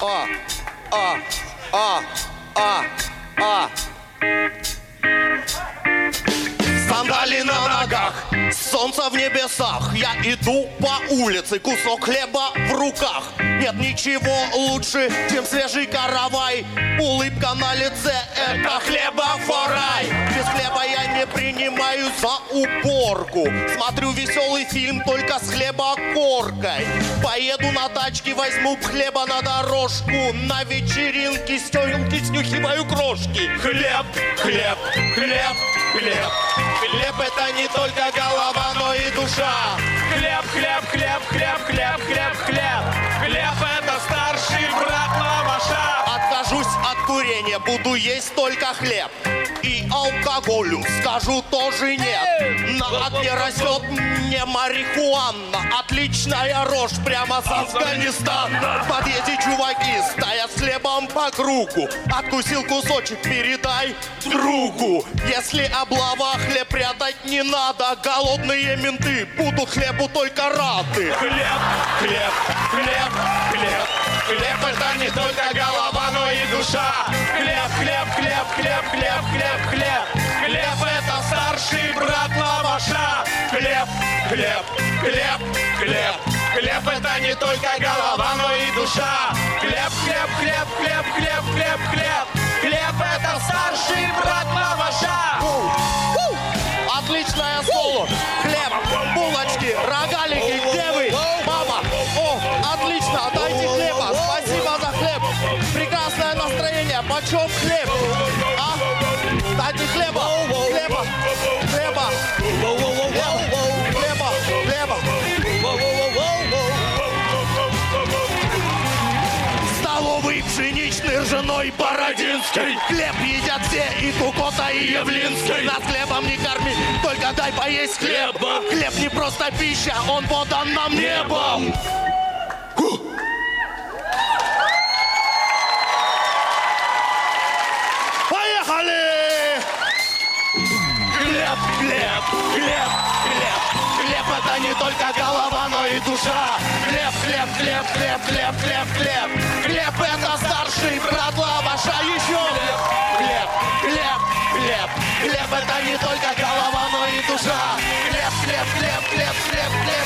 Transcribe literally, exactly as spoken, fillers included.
А, а, а, а, а. Сандали на ногах, солнце в небесах. Я иду по улице, кусок хлеба в руках. Нет ничего лучше, чем свежий каравай. Улыбка на лице, это хлебофорай. Без хлеба я не принимаю за уборку. Смотрю веселый фильм только с хлебокоркой. Поеду на тачке, возьму хлеба на дорожку. На вечеринке с тёлки снюхиваю крошки. Хлеб, хлеб, хлеб, хлеб. Хлеб это не только голова, но и душа. Хлеб, хлеб, хлеб, хлеб, хлеб, хлеб, хлеб. Хлеб это старший брат лаваша. Откажусь от курения, буду есть только хлеб. И алкоголю скажу тоже нет. На окне растет мне марихуана. Отличная рожь прямо с Афганистана. В подъезде чуваки стоят с хлебом по кругу. Откусил кусочек, передай другу. Если облава, хлеб прятать не надо. Голодные менты будут хлебу только рады. Хлеб, хлеб, хлеб, хлеб. Хлеб это не только голова, но и душа. Хлеб, хлеб, хлеб, хлеб, хлеб, хлеб, хлеб. Хлеб это старший брат лаваша. Хлеб, хлеб, хлеб, хлеб. Хлеб это не только голова, но и душа. Хлеб, хлеб, хлеб, хлеб, хлеб, хлеб, хлеб. Хлеб это старший брат лаваша. Отличное соло. Хлеб, булочки, рогалики, где вы? Мама, о, отлично, дайте хлеба. Спасибо за хлеб. Прекрасное настроение. Почем хлеб? А? Дайте хлеба, хлеба, хлеба, хлеба, хлеба. Столовый пшеничный, ржаной, бородинский. Хлеб едят все, и Кукота, и Явлинский. Нас хлебом не корми, только дай поесть хлеба. Хлеб не просто пища, он подан нам небом. Поехали! Хлеб, хлеб, хлеб, хлеб. Хлеб это не только голова, но и душа. Хлеб, хлеб, хлеб, хлеб, хлеб, хлеб, хлеб. Хлеб это старший брат лаваша. Еще хлеб, хлеб, хлеб, хлеб. Хлеб это не только голова, но и душа. Хлеб, хлеб, хлеб, хлеб, хлеб, хлеб.